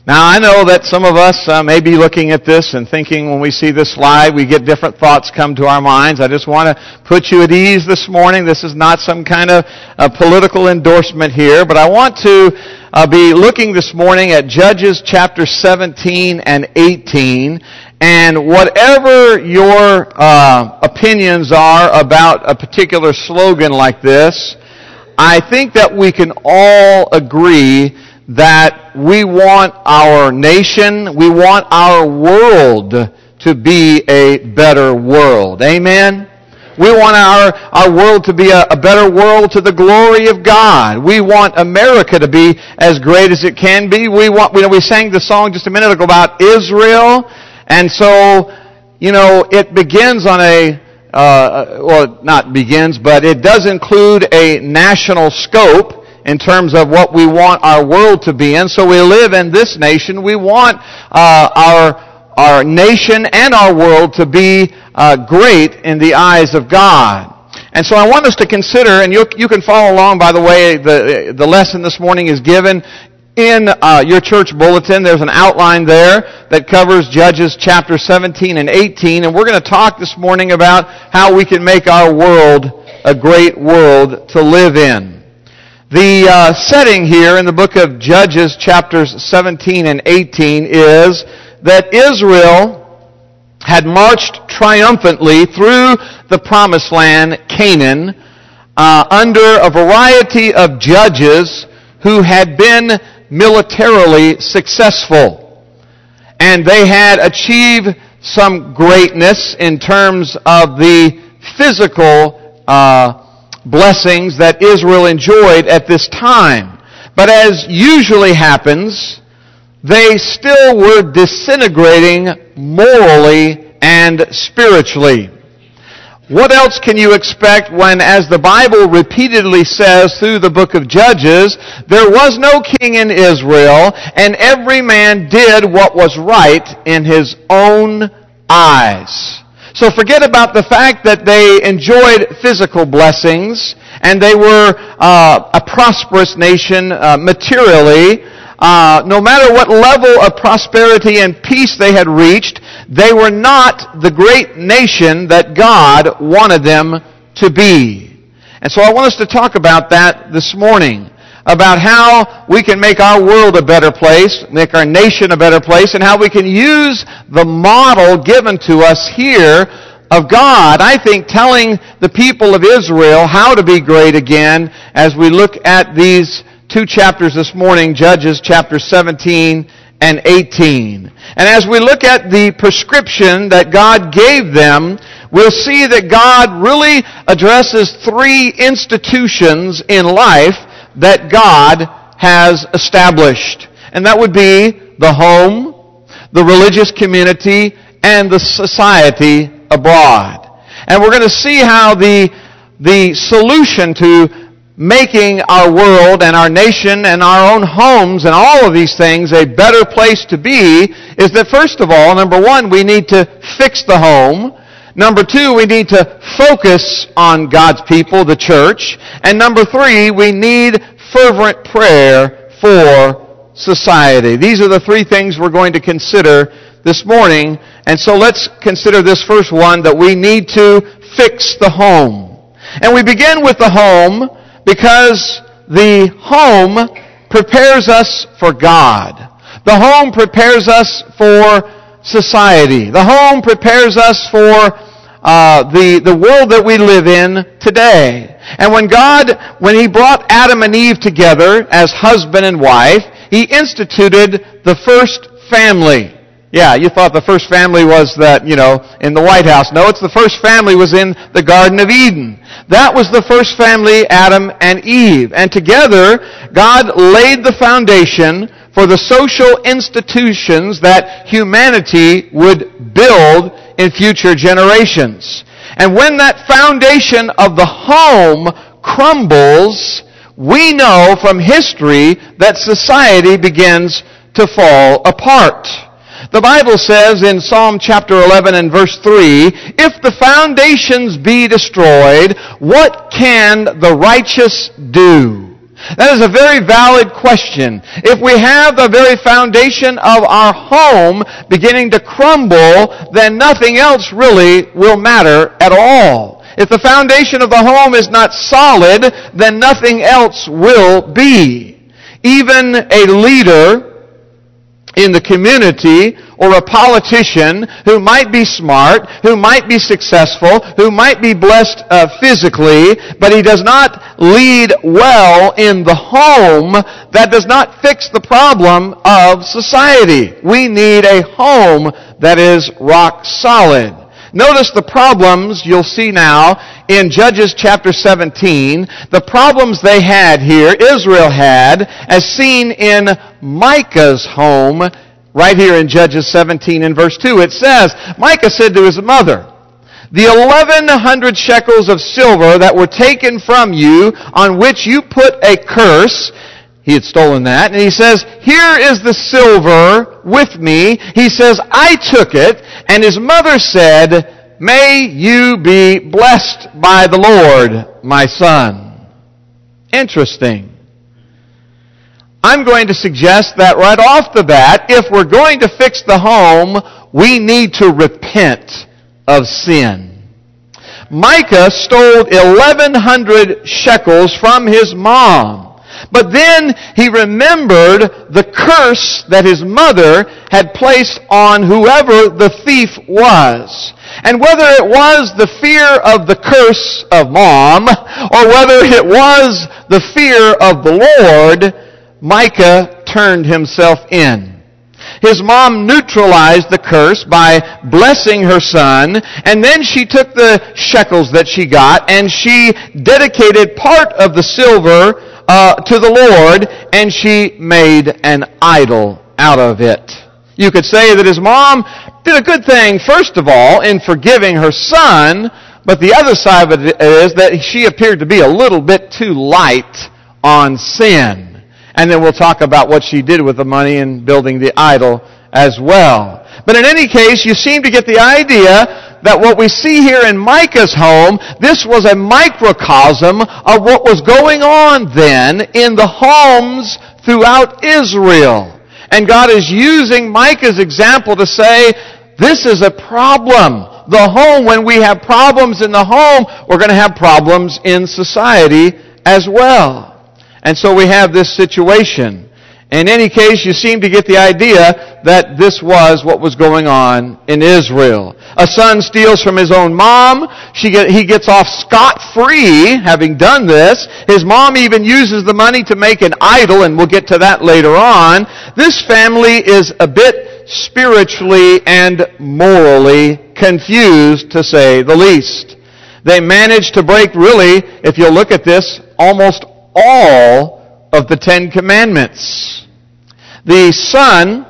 Now, I know that some of us may be looking at this and thinking when we see this slide, we get different thoughts come to our minds. I just want to put you at ease this morning. This is not some kind of political endorsement here, but I want to be looking this morning at Judges chapter 17 and 18. And whatever your opinions are about a particular slogan like this, I think that we can all agree that we want our nation, we want our world to be a better world. Amen? We want our world to be a better world to the glory of God. We want America to be as great as it can be. We sang the song just a minute ago about Israel. And so, it begins on but it does include a national scope in terms of what we want our world to be in. So we live in this nation. We want our nation and our world to be great in the eyes of God. And so I want us to consider, and you can follow along, by the way, the lesson this morning is given in your church bulletin. There's an outline there that covers Judges chapter 17 and 18, and we're going to talk this morning about how we can make our world a great world to live in. The setting here in the book of Judges chapters 17 and 18 is that Israel had marched triumphantly through the promised land, Canaan, under a variety of judges who had been militarily successful. And they had achieved some greatness in terms of the physical blessings that Israel enjoyed at this time. But as usually happens, they still were disintegrating morally and spiritually. What else can you expect when, as the Bible repeatedly says through the book of Judges, there was no king in Israel, and every man did what was right in his own eyes. So forget about the fact that they enjoyed physical blessings, and they were a prosperous nation materially. No matter what level of prosperity and peace they had reached, they were not the great nation that God wanted them to be. And so I want us to talk about that this morning, about how we can make our world a better place, make our nation a better place, and how we can use the model given to us here of God, I think, telling the people of Israel how to be great again as we look at these two chapters this morning, Judges chapter 17 and 18. And as we look at the prescription that God gave them, we'll see that God really addresses three institutions in life that God has established. And that would be the home, the religious community, and the society abroad. And we're going to see how the solution to making our world and our nation and our own homes and all of these things a better place to be is that, first of all, number one, we need to fix the home. Number two, we need to focus on God's people, the church. And number three, we need fervent prayer for society. These are the three things we're going to consider this morning. And so let's consider this first one, that we need to fix the home. And we begin with the home because the home prepares us for God. The home prepares us for society. The home prepares us for the world that we live in today. And when He brought Adam and Eve together as husband and wife, He instituted the first family. Yeah, you thought the first family was that, in the White House. No, it's the first family was in the Garden of Eden. That was the first family, Adam and Eve. And together, God laid the foundation for the social institutions that humanity would build in future generations. And when that foundation of the home crumbles, we know from history that society begins to fall apart. The Bible says in Psalm chapter 11 and verse 3, "If the foundations be destroyed, what can the righteous do?" That is a very valid question. If we have the very foundation of our home beginning to crumble, then nothing else really will matter at all. If the foundation of the home is not solid, then nothing else will be. Even a leader in the community or a politician who might be smart, who might be successful, who might be blessed physically, but he does not lead well in the home, that does not fix the problem of society. We need a home that is rock solid. Notice the problems you'll see now in Judges chapter 17. The problems they had here, Israel had, as seen in Micah's home, right here in Judges 17 in verse 2. It says, Micah said to his mother, "The 1,100 shekels of silver that were taken from you, on which you put a curse," he had stolen that, and he says, "Here is the silver with me." He says, "I took it." And his mother said, "May you be blessed by the Lord, my son." Interesting. I'm going to suggest that right off the bat, if we're going to fix the home, we need to repent of sin. Micah stole 1,100 shekels from his mom. But then he remembered the curse that his mother had placed on whoever the thief was. And whether it was the fear of the curse of mom, or whether it was the fear of the Lord, Micah turned himself in. His mom neutralized the curse by blessing her son, and then she took the shekels that she got, and she dedicated part of the silver to the Lord, and she made an idol out of it. You could say that his mom did a good thing, first of all, in forgiving her son, but the other side of it is that she appeared to be a little bit too light on sin. And then we'll talk about what she did with the money and building the idol as well. But in any case, you seem to get the idea that what we see here in Micah's home, this was a microcosm of what was going on then in the homes throughout Israel. And God is using Micah's example to say, this is a problem. The home, when we have problems in the home, we're going to have problems in society as well. And so we have this situation. In any case, you seem to get the idea that this was what was going on in Israel. A son steals from his own mom. He gets off scot-free having done this. His mom even uses the money to make an idol, and we'll get to that later on. This family is a bit spiritually and morally confused, to say the least. They managed to break, really, if you look at this, almost all of the 10 Commandments. The son,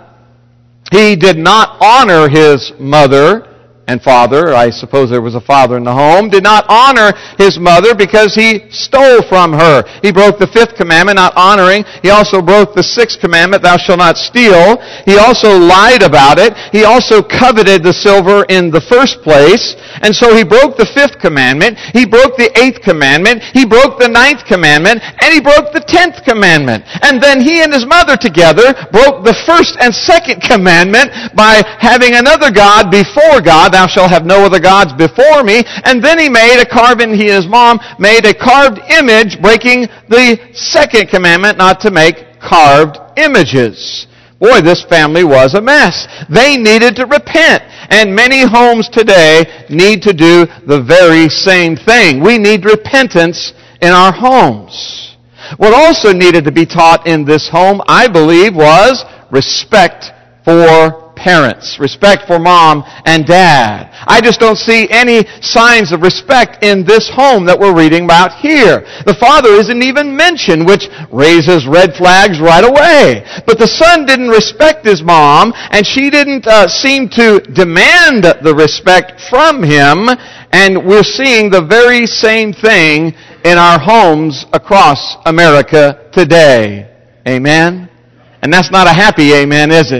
he did not honor his mother and father. I suppose there was a father in the home. Did not honor his mother because he stole from her. He broke the 5th commandment, not honoring. He also broke the 6th commandment, thou shalt not steal. He also lied about it. He also coveted the silver in the first place. And so he broke the 5th commandment. He broke the 8th commandment. He broke the 9th commandment. And he broke the 10th commandment. And then he and his mother together broke the 1st and 2nd commandment by having another God before God. Thou shalt have no other gods before me. And then he and his mom made a carved image, breaking the 2nd commandment, not to make carved images. Boy, this family was a mess. They needed to repent. And many homes today need to do the very same thing. We need repentance in our homes. What also needed to be taught in this home, I believe, was respect for parents. Respect for mom and dad. I just don't see any signs of respect in this home that we're reading about here. The father isn't even mentioned, which raises red flags right away. But the son didn't respect his mom, and she didn't seem to demand the respect from him, and we're seeing the very same thing in our homes across America today. Amen? And that's not a happy amen, is it?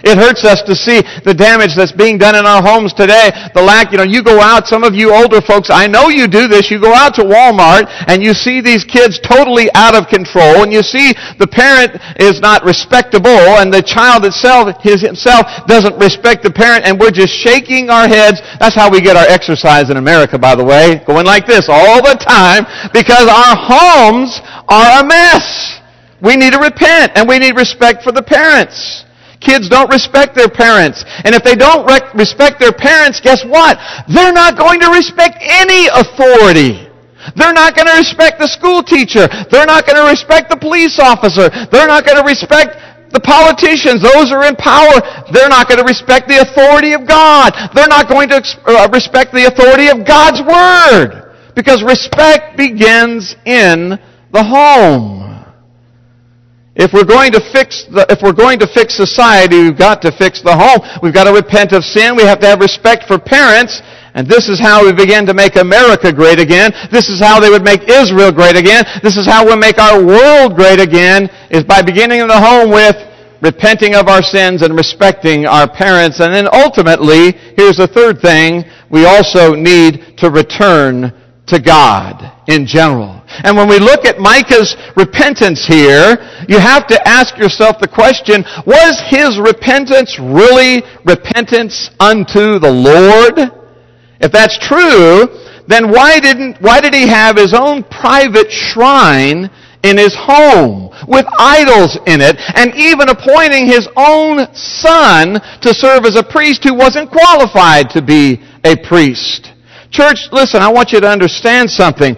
It hurts us to see the damage that's being done in our homes today. The lack, you go out, some of you older folks, I know you do this, you go out to Walmart and you see these kids totally out of control, and you see the parent is not respectable and the child himself doesn't respect the parent, and we're just shaking our heads. That's how we get our exercise in America, by the way, going like this all the time, because our homes are a mess. We need to repent, and we need respect for the parents. Kids don't respect their parents. And if they don't respect their parents, guess what? They're not going to respect any authority. They're not going to respect the school teacher. They're not going to respect the police officer. They're not going to respect the politicians. Those are in power. They're not going to respect the authority of God. They're not going to respect the authority of God's Word. Because respect begins in the home. If we're going to fix society, we've got to fix the home. We've got to repent of sin. We have to have respect for parents. And this is how we begin to make America great again. This is how they would make Israel great again. This is how we'll make our world great again, is by beginning in the home with repenting of our sins and respecting our parents. And then ultimately, here's the third thing, we also need to return to God in general. And when we look at Micah's repentance here, you have to ask yourself the question, was his repentance really repentance unto the Lord? If that's true, then why did he have his own private shrine in his home with idols in it, and even appointing his own son to serve as a priest who wasn't qualified to be a priest? Church, listen, I want you to understand something.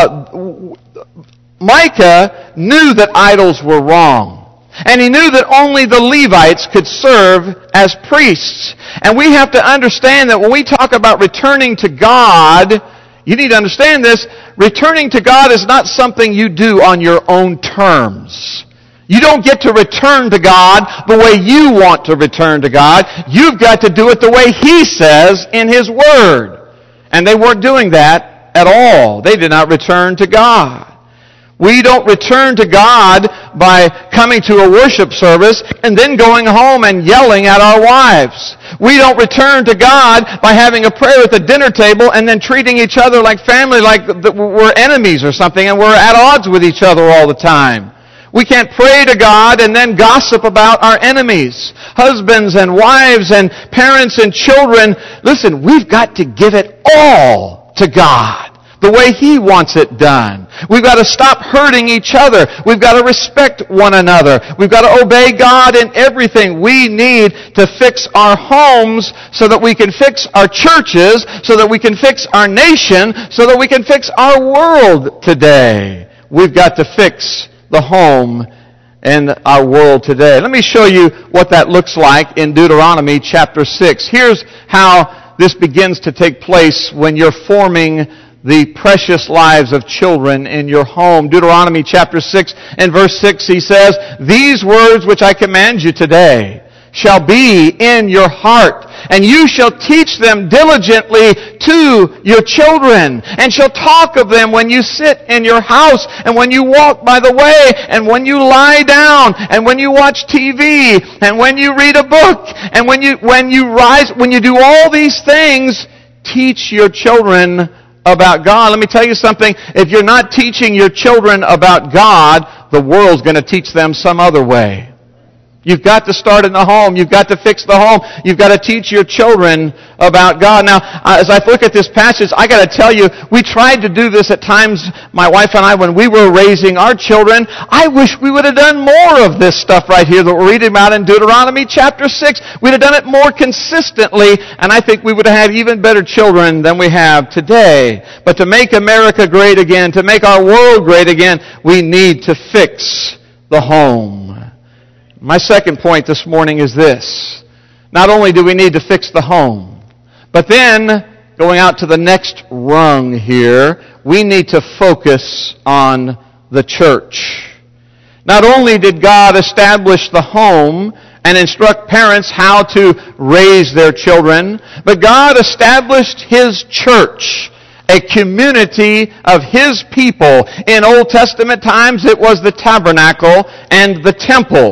Micah knew that idols were wrong. And he knew that only the Levites could serve as priests. And we have to understand that when we talk about returning to God, you need to understand this, returning to God is not something you do on your own terms. You don't get to return to God the way you want to return to God. You've got to do it the way He says in His Word. And they weren't doing that at all. They did not return to God. We don't return to God by coming to a worship service and then going home and yelling at our wives. We don't return to God by having a prayer at the dinner table and then treating each other like family, like we're enemies or something, and we're at odds with each other all the time. We can't pray to God and then gossip about our enemies. Husbands and wives and parents and children, listen, we've got to give it all to God the way He wants it done. We've got to stop hurting each other. We've got to respect one another. We've got to obey God in everything. We need to fix our homes so that we can fix our churches, so that we can fix our nation, so that we can fix our world today. We've got to fix the home in our world today. Let me show you what that looks like in Deuteronomy chapter 6. Here's how this begins to take place when you're forming the precious lives of children in your home. Deuteronomy chapter 6 and verse 6, he says, "These words which I command you today shall be in your heart, and you shall teach them diligently to your children, and shall talk of them when you sit in your house, and when you walk by the way, and when you lie down, and when you watch TV, and when you read a book, and when you rise, when you do all these things, teach your children about God." Let me tell you something. If you're not teaching your children about God, the world's going to teach them some other way. You've got to start in the home. You've got to fix the home. You've got to teach your children about God. Now, as I look at this passage, I got to tell you, we tried to do this at times, my wife and I, when we were raising our children. I wish we would have done more of this stuff right here that we're reading about in Deuteronomy chapter 6. We'd have done it more consistently, and I think we would have had even better children than we have today. But to make America great again, to make our world great again, we need to fix the home. My second point this morning is this. Not only do we need to fix the home, but then, going out to the next rung here, we need to focus on the church. Not only did God establish the home and instruct parents how to raise their children, but God established His church, a community of His people. In Old Testament times, it was the tabernacle and the temple.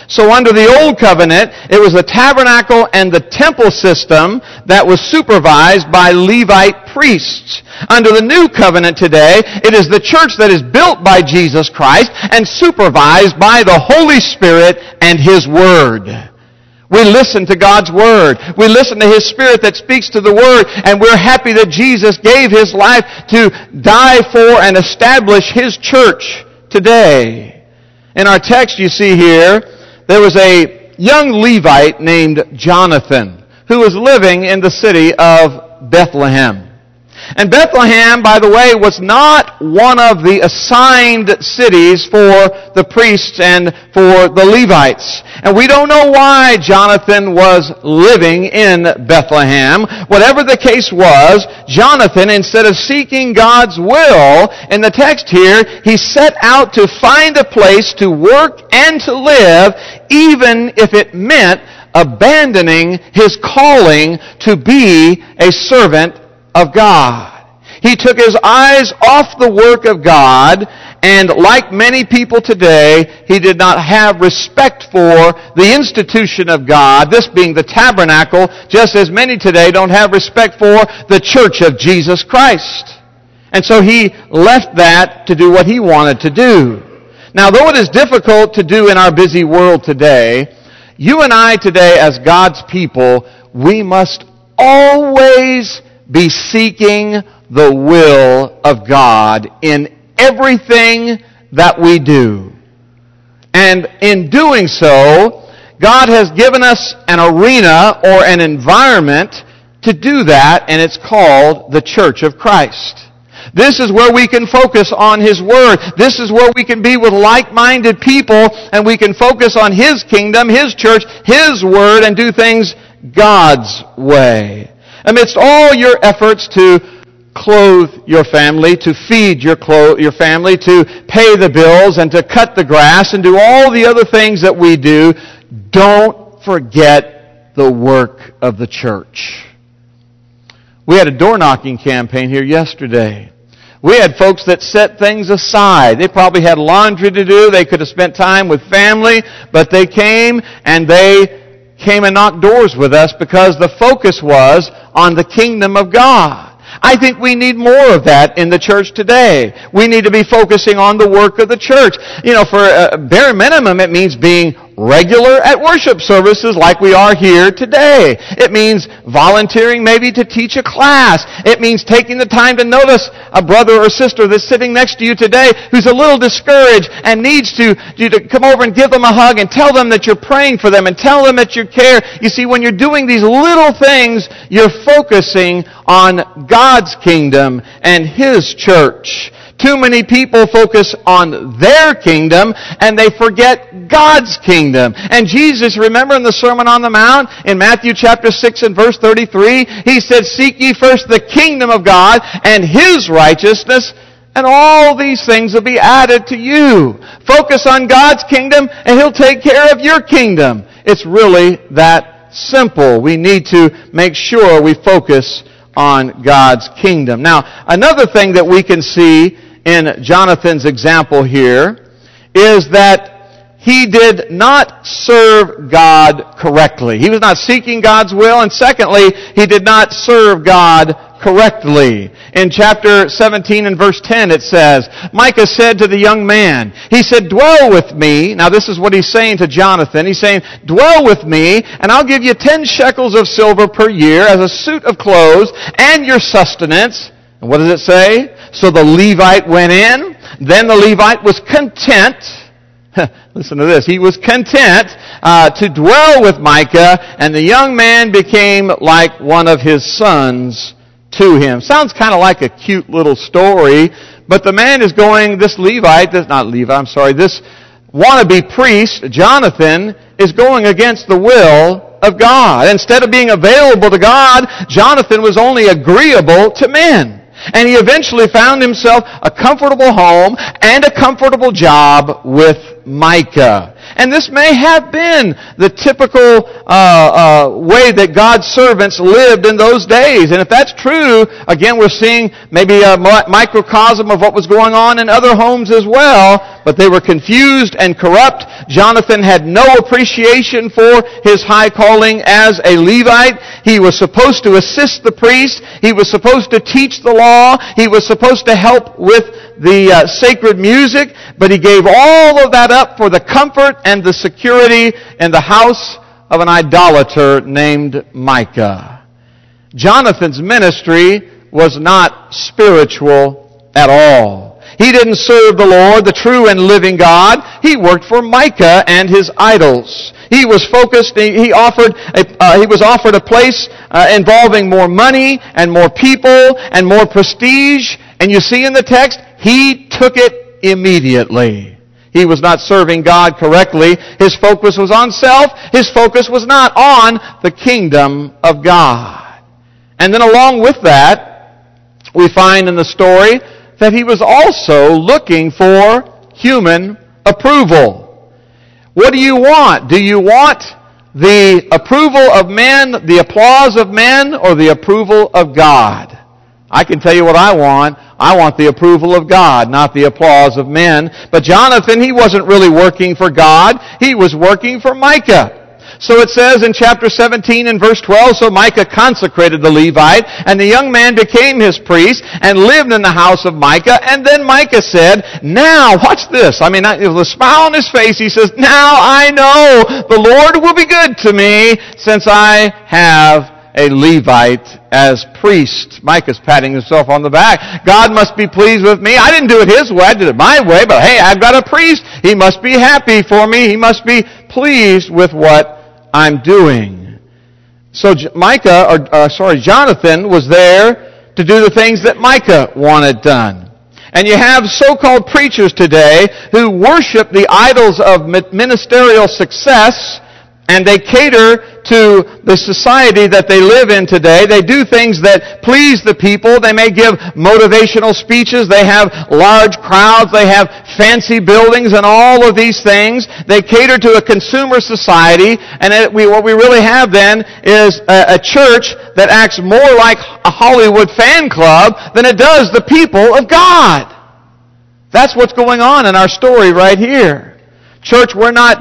So under the Old Covenant, it was the tabernacle and the temple system that was supervised by Levite priests. Under the New Covenant today, it is the church that is built by Jesus Christ and supervised by the Holy Spirit and His Word. We listen to God's Word. We listen to His Spirit that speaks to the Word, and we're happy that Jesus gave His life to die for and establish His church today. In our text you see here, there was a young Levite named Jonathan who was living in the city of Bethlehem. And Bethlehem, by the way, was not one of the assigned cities for the priests and for the Levites. And we don't know why Jonathan was living in Bethlehem. Whatever the case was, Jonathan, instead of seeking God's will, in the text here, he set out to find a place to work and to live, even if it meant abandoning his calling to be a servant of God. He took his eyes off the work of God, and like many people today, he did not have respect for the institution of God, this being the tabernacle, just as many today don't have respect for the church of Jesus Christ. And so he left that to do what he wanted to do. Now, though it is difficult to do in our busy world today, you and I today as God's people, we must always be seeking the will of God in everything that we do. And in doing so, God has given us an arena or an environment to do that, and it's called the Church of Christ. This is where we can focus on His Word. This is where we can be with like-minded people, and we can focus on His kingdom, His church, His Word, and do things God's way. Amidst all your efforts to clothe your family, to feed your family, to pay the bills, and to cut the grass, and do all the other things that we do, don't forget the work of the church. We had a door-knocking campaign here yesterday. We had folks that set things aside. They probably had laundry to do. They could have spent time with family, but they came and knocked doors with us because the focus was on the kingdom of God. I think we need more of that in the church today. We need to be focusing on the work of the church. For a bare minimum, it means being regular at worship services like we are here today. It means volunteering maybe to teach a class. It means taking the time to notice a brother or sister that's sitting next to you today who's a little discouraged and needs you to come over and give them a hug and tell them that you're praying for them and tell them that you care. You see, when you're doing these little things, you're focusing on God's kingdom and His church. Too many people focus on their kingdom and they forget God's kingdom. And Jesus, remember in the Sermon on the Mount, in Matthew chapter 6 and verse 33, He said, "Seek ye first the kingdom of God and His righteousness, and all these things will be added to you." Focus on God's kingdom and He'll take care of your kingdom. It's really that simple. We need to make sure we focus on God's kingdom. Now, another thing that we can see in Jonathan's example here is that he did not serve God correctly. He was not seeking God's will, and secondly, he did not serve God correctly. In chapter 17 and verse 10 it says, Micah said to the young man, he said, "Dwell with me." Now this is what he's saying to Jonathan. He's saying, "Dwell with me, and I'll give you 10 shekels of silver per year as a suit of clothes and your sustenance." And what does it say? So the Levite went in. Then the Levite was content. Listen to this. He was content to dwell with Micah, and the young man became like one of his sons to him. Sounds kind of like a cute little story, but the man is going, this wannabe priest, Jonathan, is going against the will of God. Instead of being available to God, Jonathan was only agreeable to men. And he eventually found himself a comfortable home and a comfortable job with Micah. And this may have been the typical way that God's servants lived in those days. And if that's true, again, we're seeing maybe a microcosm of what was going on in other homes as well. But they were confused and corrupt. Jonathan had no appreciation for his high calling as a Levite. He was supposed to assist the priest. He was supposed to teach the law. He was supposed to help with the sacred music. But he gave all of that up for the comfort and the security in the house of an idolater named Micah. Jonathan's ministry was not spiritual at all. He didn't serve the Lord, the true and living God. He worked for Micah and his idols. He was focused. He was offered a place involving more money and more people and more prestige. And you see in the text, he took it immediately. He was not serving God correctly. His focus was on self. His focus was not on the kingdom of God. And then along with that, we find in the story that he was also looking for human approval. What do you want? Do you want the approval of men, the applause of men, or the approval of God? I can tell you what I want. I want the approval of God, not the applause of men. But Jonathan, he wasn't really working for God. He was working for Micah. So it says in chapter 17 and verse 12, so Micah consecrated the Levite, and the young man became his priest, and lived in the house of Micah. And then Micah said, now, watch this. I mean, with a smile on his face, he says, now I know the Lord will be good to me, since I have a Levite as priest. Micah's patting himself on the back. God must be pleased with me. I didn't do it his way, I did it my way, but hey, I've got a priest. He must be happy for me. He must be pleased with what I'm doing. So Jonathan was there to do the things that Micah wanted done. And you have so-called preachers today who worship the idols of ministerial success, and they cater to the society that they live in today. They do things that please the people. They may give motivational speeches. They have large crowds. They have fancy buildings and all of these things. They cater to a consumer society. And what we really have then is a church that acts more like a Hollywood fan club than it does the people of God. That's what's going on in our story right here. Church, we're not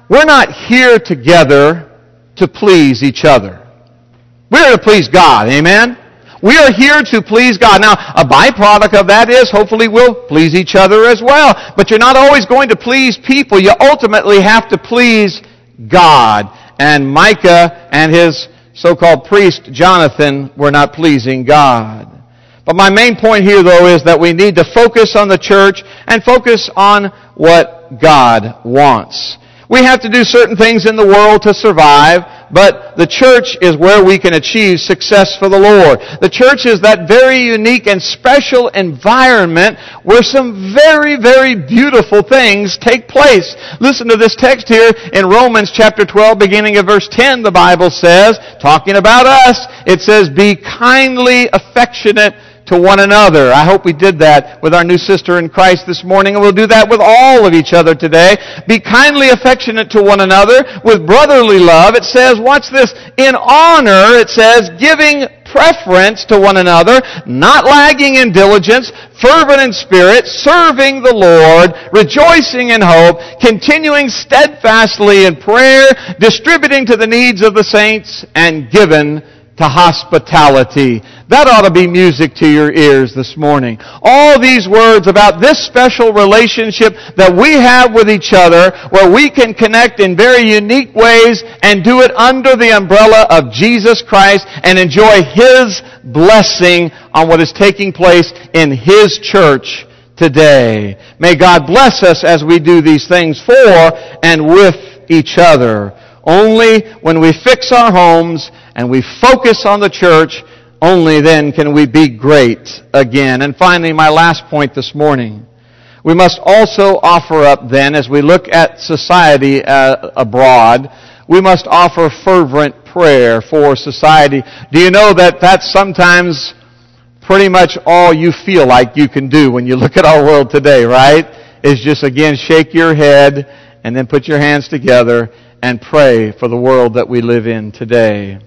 here together to please each other. We're here to please God. Amen? We are here to please God. Now, a byproduct of that is hopefully we'll please each other as well. But you're not always going to please people. You ultimately have to please God. And Micah and his so-called priest, Jonathan, were not pleasing God. But my main point here, though, is that we need to focus on the church and focus on what God wants. We have to do certain things in the world to survive, but the church is where we can achieve success for the Lord. The church is that very unique and special environment where some very, very beautiful things take place. Listen to this text here in Romans chapter 12, beginning of verse 10, the Bible says, talking about us, it says, be kindly affectionate to one another. I hope we did that with our new sister in Christ this morning, and we'll do that with all of each other today. Be kindly affectionate to one another with brotherly love. It says, watch this, in honor, it says, giving preference to one another, not lagging in diligence, fervent in spirit, serving the Lord, rejoicing in hope, continuing steadfastly in prayer, distributing to the needs of the saints, and given to hospitality. That ought to be music to your ears this morning. All these words about this special relationship that we have with each other, where we can connect in very unique ways and do it under the umbrella of Jesus Christ and enjoy His blessing on what is taking place in His church today. May God bless us as we do these things for and with each other. Only when we fix our homes and we focus on the church, only then can we be great again. And finally, my last point this morning. We must also offer up then, as we look at society abroad, we must offer fervent prayer for society. Do you know that that's sometimes pretty much all you feel like you can do when you look at our world today, right? Is just, again, shake your head and then put your hands together and pray for the world that we live in today.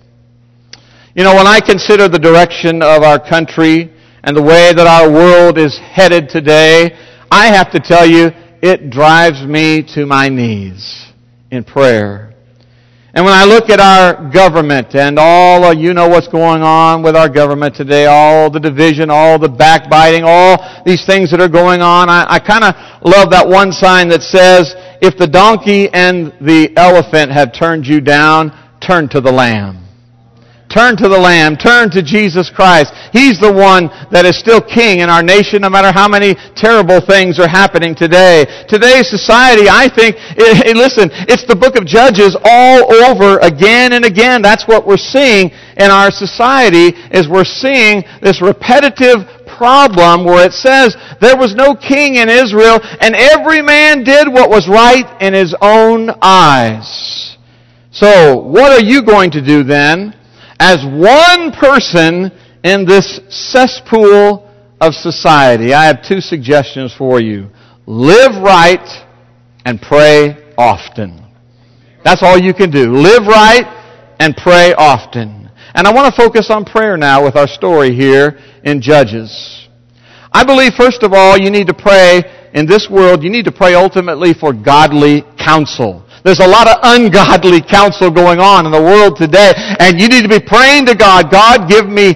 You know, when I consider the direction of our country and the way that our world is headed today, I have to tell you, it drives me to my knees in prayer. And when I look at our government and all, you know what's going on with our government today, all the division, all the backbiting, all these things that are going on, I kind of love that one sign that says, if the donkey and the elephant have turned you down, turn to the Lamb. Turn to the Lamb. Turn to Jesus Christ. He's the one that is still king in our nation, no matter how many terrible things are happening today. Today's society, I think, listen, it's the book of Judges all over again and again. That's what we're seeing in our society, is we're seeing this repetitive problem where it says there was no king in Israel and every man did what was right in his own eyes. So, what are you going to do then as one person in this cesspool of society? I have two suggestions for you. Live right and pray often. That's all you can do. Live right and pray often. And I want to focus on prayer now with our story here in Judges. I believe, first of all, you need to pray in this world, you need to pray ultimately for godly counsel. There's a lot of ungodly counsel going on in the world today, and you need to be praying to God, God, give me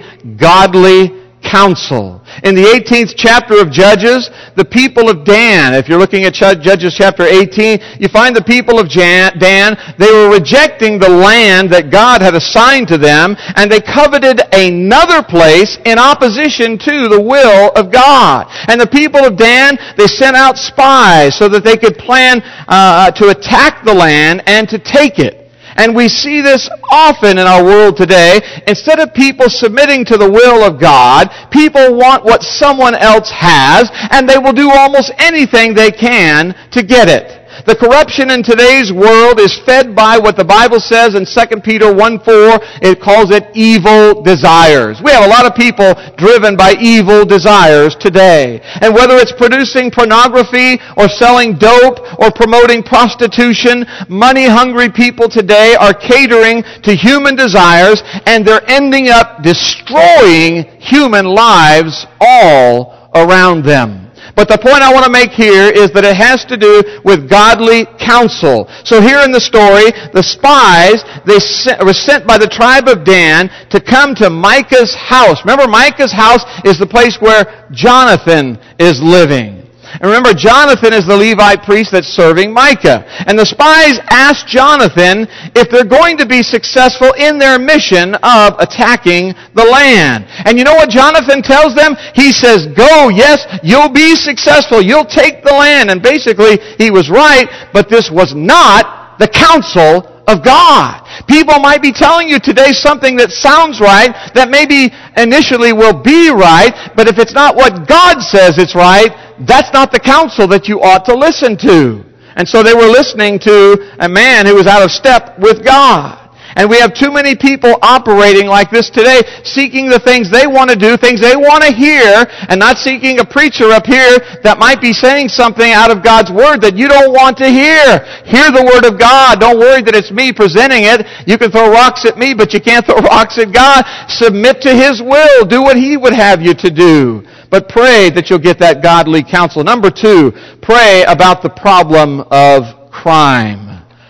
godly counsel. In the 18th chapter of Judges, the people of Dan, if you're looking at Judges chapter 18, you find the people of Dan, they were rejecting the land that God had assigned to them, and they coveted another place in opposition to the will of God. And the people of Dan, they sent out spies so that they could plan to attack the land and to take it. And we see this often in our world today. Instead of people submitting to the will of God, people want what someone else has, and they will do almost anything they can to get it. The corruption in today's world is fed by what the Bible says in 2 Peter 1:4. It calls it evil desires. We have a lot of people driven by evil desires today. And whether it's producing pornography or selling dope or promoting prostitution, money-hungry people today are catering to human desires, and they're ending up destroying human lives all around them. But the point I want to make here is that it has to do with godly counsel. So here in the story, the spies, they were sent by the tribe of Dan to come to Micah's house. Remember, Micah's house is the place where Jonathan is living. And remember, Jonathan is the Levite priest that's serving Micah. And the spies asked Jonathan if they're going to be successful in their mission of attacking the land. And you know what Jonathan tells them? He says, go, yes, you'll be successful. You'll take the land. And basically, he was right, but this was not the counsel of God. People might be telling you today something that sounds right, that maybe initially will be right, but if it's not what God says it's right, that's not the counsel that you ought to listen to. And so they were listening to a man who was out of step with God. And we have too many people operating like this today, seeking the things they want to do, things they want to hear, and not seeking a preacher up here that might be saying something out of God's Word that you don't want to hear. Hear the Word of God. Don't worry that it's me presenting it. You can throw rocks at me, but you can't throw rocks at God. Submit to His will. Do what He would have you to do. But pray that you'll get that godly counsel. Number 2, pray about the problem of crime.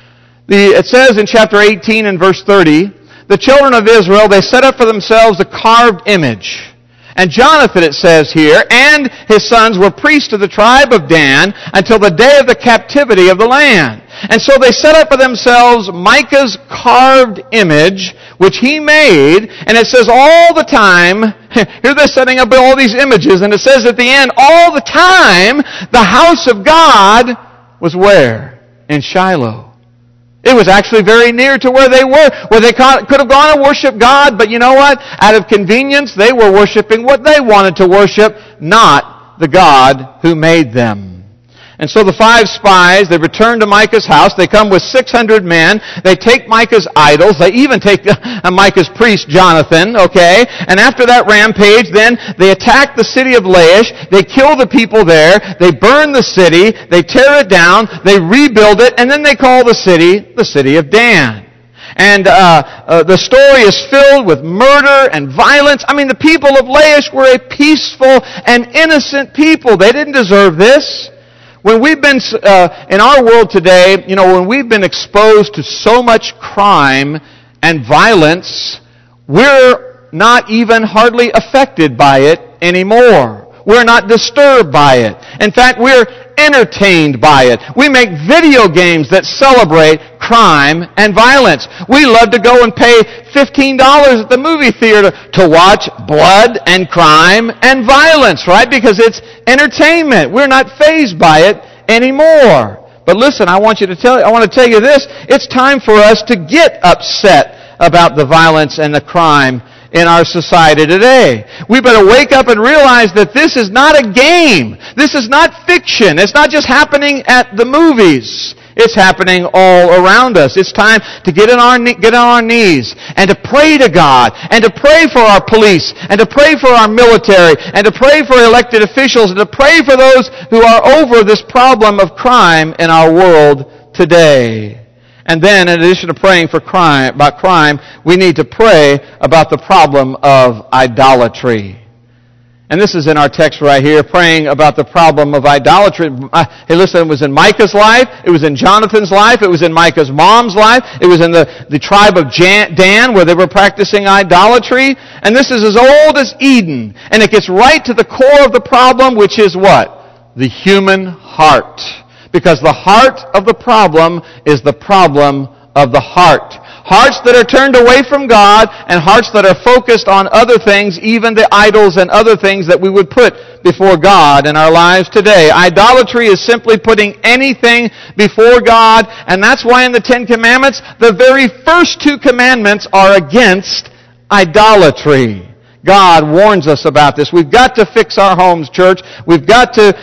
It says in chapter 18 and verse 30, the children of Israel, they set up for themselves a carved image. And Jonathan, it says here, and his sons were priests to the tribe of Dan until the day of the captivity of the land. And so they set up for themselves Micah's carved image, which he made, and it says all the time, here they're setting up all these images, and it says at the end, all the time, the house of God was where? In Shiloh. It was actually very near to where they were, where they could have gone and worshiped God, but you know what? Out of convenience, they were worshiping what they wanted to worship, not the God who made them. And so the 5 spies, they return to Micah's house. They come with 600 men. They take Micah's idols. They even take Micah's priest, Jonathan, okay? And after that rampage, then they attack the city of Laish. They kill the people there. They burn the city. They tear it down. They rebuild it. And then they call the city of Dan. And the story is filled with murder and violence. I mean, the people of Laish were a peaceful and innocent people. They didn't deserve this. When we've been, in our world today, when we've been exposed to so much crime and violence, we're not even hardly affected by it anymore. We're not disturbed by it. In fact, we're entertained by it. We make video games that celebrate crime and violence. We love to go and pay $15 at the movie theater to watch blood and crime and violence, right? Because it's entertainment. We're not fazed by it anymore. But listen, I want to tell you this. It's time for us to get upset about the violence and the crime in our society today. We better wake up and realize that this is not a game. This is not fiction. It's not just happening at the movies. It's happening all around us. It's time to get on our knees and to pray to God and to pray for our police and to pray for our military and to pray for elected officials and to pray for those who are over this problem of crime in our world today. And then, in addition to praying about crime, we need to pray about the problem of idolatry. And this is in our text right here, praying about the problem of idolatry. Hey, listen, it was in Micah's life, it was in Jonathan's life, it was in Micah's mom's life, it was in the tribe of Dan where they were practicing idolatry. And this is as old as Eden. And it gets right to the core of the problem, which is what? The human heart. Because the heart of the problem is the problem of the heart. Hearts that are turned away from God and hearts that are focused on other things, even the idols and other things that we would put before God in our lives today. Idolatry is simply putting anything before God, and that's why in the 10 Commandments, the very first 2 commandments are against idolatry. God warns us about this. We've got to fix our homes, church. We've got to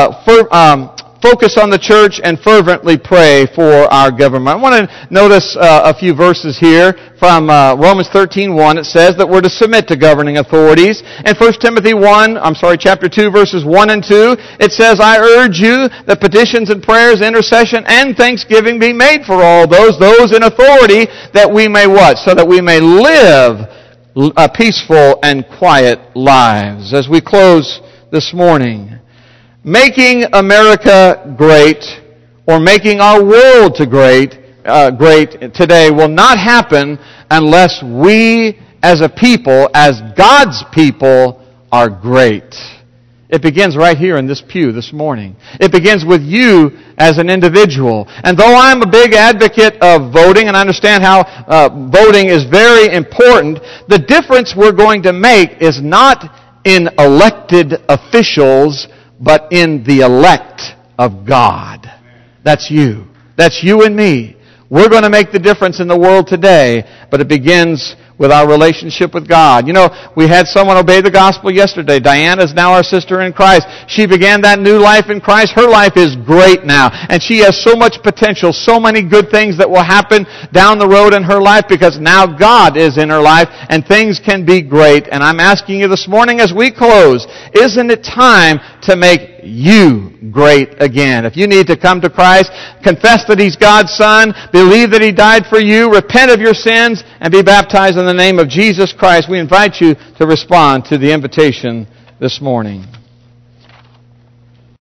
focus on the church and fervently pray for our government. I want to notice a few verses here from Romans 13:1. It says that we're to submit to governing authorities. And 1 Timothy chapter 2, verses 1 and 2, it says, I urge you that petitions and prayers, intercession, and thanksgiving be made for all those in authority, that we may what? So that we may live peaceful and quiet lives. As we close this morning, making America great, or making our world great today will not happen unless we as a people, as God's people, are great. It begins right here in this pew this morning. It begins with you as an individual. And though I'm a big advocate of voting, and I understand how voting is very important, the difference we're going to make is not in elected officials, but in the elect of God. That's you. That's you and me. We're going to make the difference in the world today, but it begins with our relationship with God. We had someone obey the gospel yesterday. Diana is now our sister in Christ. She began that new life in Christ. Her life is great now. And she has so much potential, so many good things that will happen down the road in her life because now God is in her life and things can be great. And I'm asking you this morning as we close, isn't it time to make you great again? If you need to come to Christ, confess that He's God's Son, believe that He died for you, repent of your sins, and be baptized in the name of Jesus Christ. We invite you to respond to the invitation this morning.